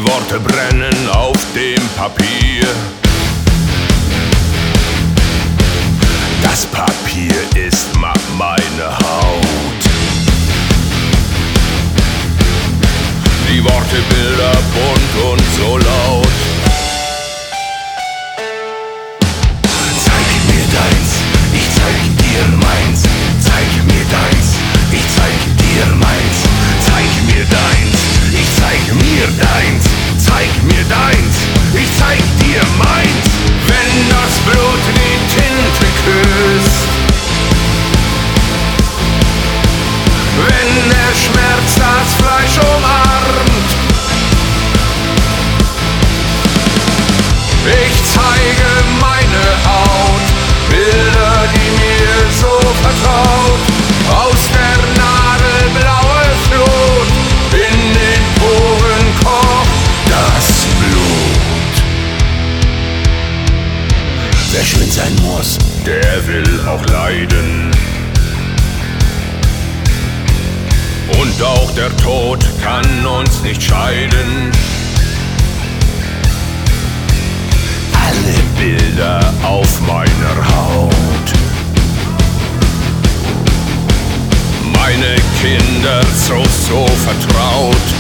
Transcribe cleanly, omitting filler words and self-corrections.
Worte brennen auf dem Papier. Das Papier ist meine Haut. Die Worte, Bilder, bunt und so laut. Zeig mir deins, ich zeig dir meins. Zeig mir deins, ich zeig dir meins. Zeig mir deins, ich zeig mir deins. Zeig mir deins, ich zeig dir meins. Wenn das Blut die Tinte küsst, wenn der Schmerz das Fleisch umarmt, ich zeige meine Haut, Bilder, die mir so vertraut. Aus der Nadel blaue Flut, in den Poren kocht das Blut. Wer schön sein muss, Der will auch leiden. Und auch der Tod kann uns nicht scheiden. Alle Bilder auf meiner Haut, meine Kinder so vertraut.